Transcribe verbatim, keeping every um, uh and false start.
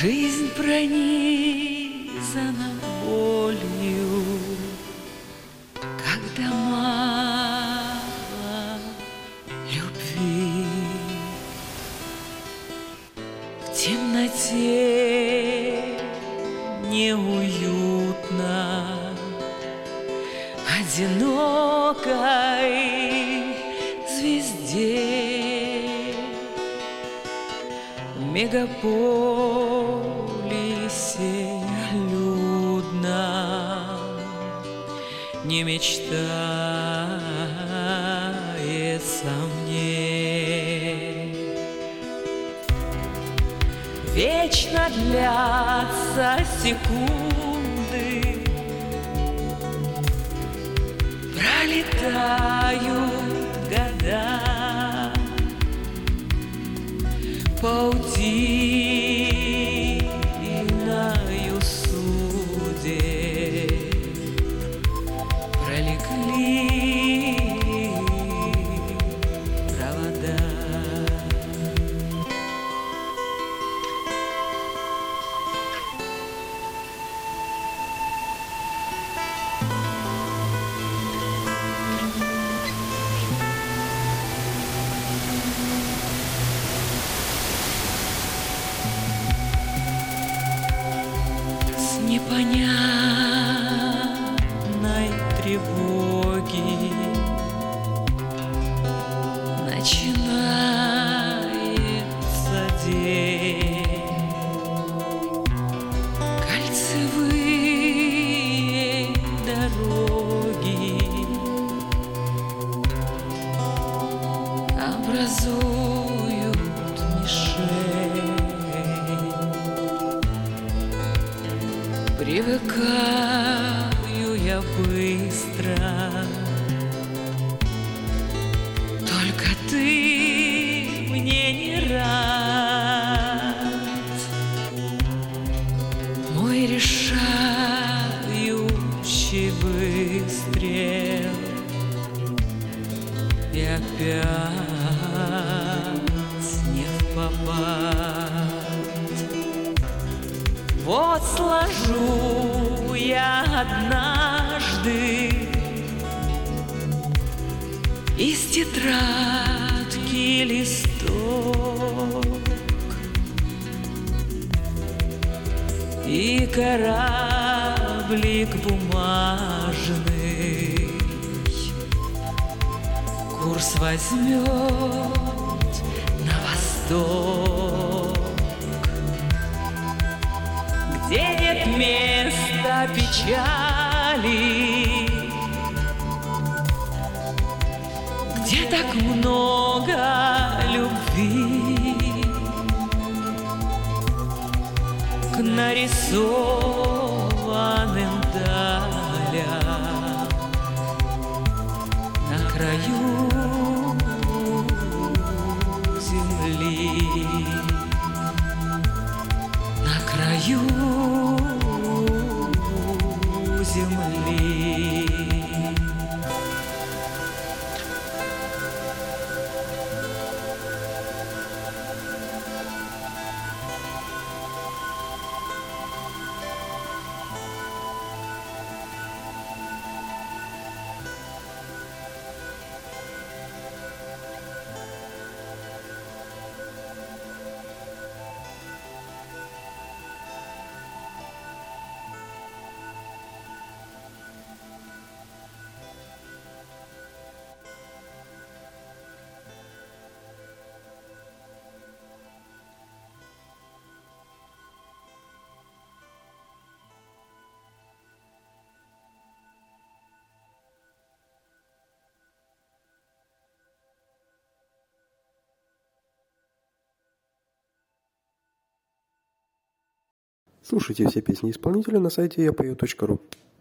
Жизнь пронизана болью, когда мало любви. В темноте неуютно одинокой звезде. В мегаполисе людно не мечтается мне. Вечно длятся секунды, пролетают года. Паутиною судеб пролегли провода. Непонятной тревоги начинается день. Кольцевые дороги образуют мишень. Привыкаю я быстро, только ты мне не рад. Мой решающий выстрел и опять не впопад. Вот сложу я однажды из тетрадки листок, и кораблик бумажный курс возьмет на восток, где нет места печали, где так много любви, к нарисованным далям на краю земли, на краю земли. Слушайте все песни исполнителя на сайте я пою точка ру.